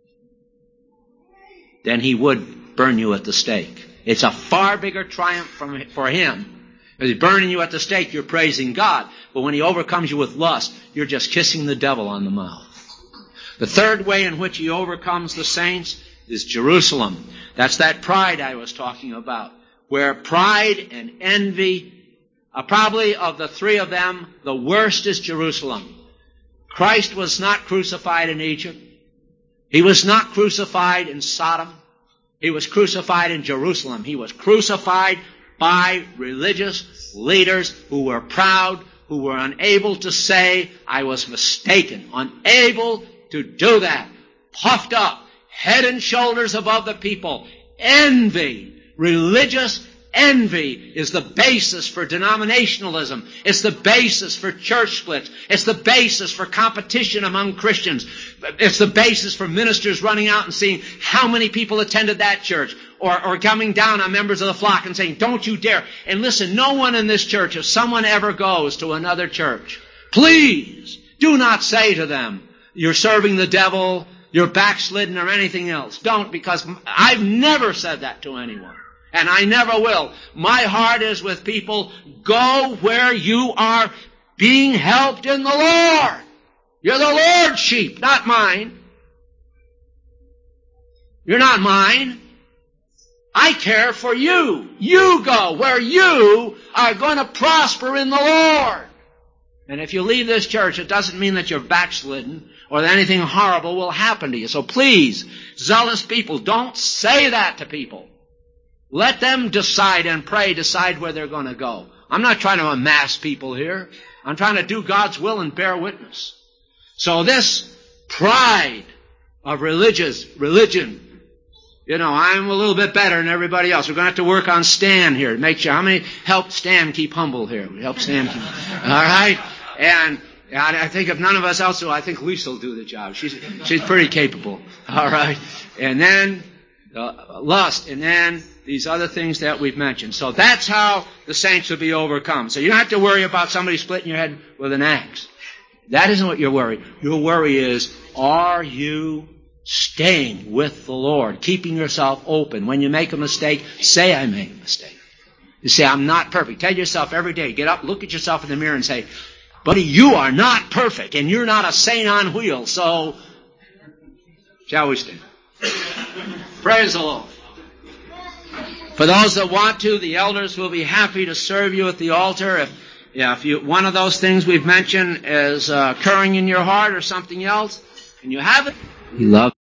than he would burn you at the stake. It's a far bigger triumph from, for him. If he's burning you at the stake, you're praising God. But when he overcomes you with lust, you're just kissing the devil on the mouth. The third way in which he overcomes the saints is Jerusalem. That's that pride I was talking about, where pride and envy, Uh, probably of the three of them, the worst is Jerusalem. Christ was not crucified in Egypt. He was not crucified in Sodom. He was crucified in Jerusalem. He was crucified by religious leaders who were proud, who were unable to say, I was mistaken, unable to do that, puffed up, head and shoulders above the people, envy, religious envy is the basis for denominationalism. It's the basis for church splits. It's the basis for competition among Christians. It's the basis for ministers running out and seeing how many people attended that church, or, or coming down on members of the flock and saying, don't you dare. And listen, no one in this church, if someone ever goes to another church, please do not say to them, you're serving the devil, you're backslidden, or anything else. Don't, because I've never said that to anyone. And I never will. My heart is with people. Go where you are being helped in the Lord. You're the Lord's sheep, not mine. You're not mine. I care for you. You go where you are going to prosper in the Lord. And if you leave this church, it doesn't mean that you're backslidden or that anything horrible will happen to you. So please, zealous people, don't say that to people. Let them decide and pray, decide where they're going to go. I'm not trying to amass people here. I'm trying to do God's will and bear witness. So this pride of religious religion, you know, I'm a little bit better than everybody else. We're going to have to work on Stan here to make sure. How many help Stan keep humble here? We help Stan keep, all right? And I think if none of us else do, I think Lisa will do the job. She's she's pretty capable, all right? And then uh, lust, and then these other things that we've mentioned. So that's how the saints will be overcome. So you don't have to worry about somebody splitting your head with an axe. That isn't what your worry. Your worry is, are you staying with the Lord, keeping yourself open? When you make a mistake, say, I made a mistake. You say, I'm not perfect. Tell yourself every day, get up, look at yourself in the mirror and say, buddy, you are not perfect, and you're not a saint on wheels. So, shall we stand? Praise the Lord. For those that want to, the elders will be happy to serve you at the altar. If, yeah, if you, one of those things we've mentioned is uh, occurring in your heart or something else, Can you have it? He loved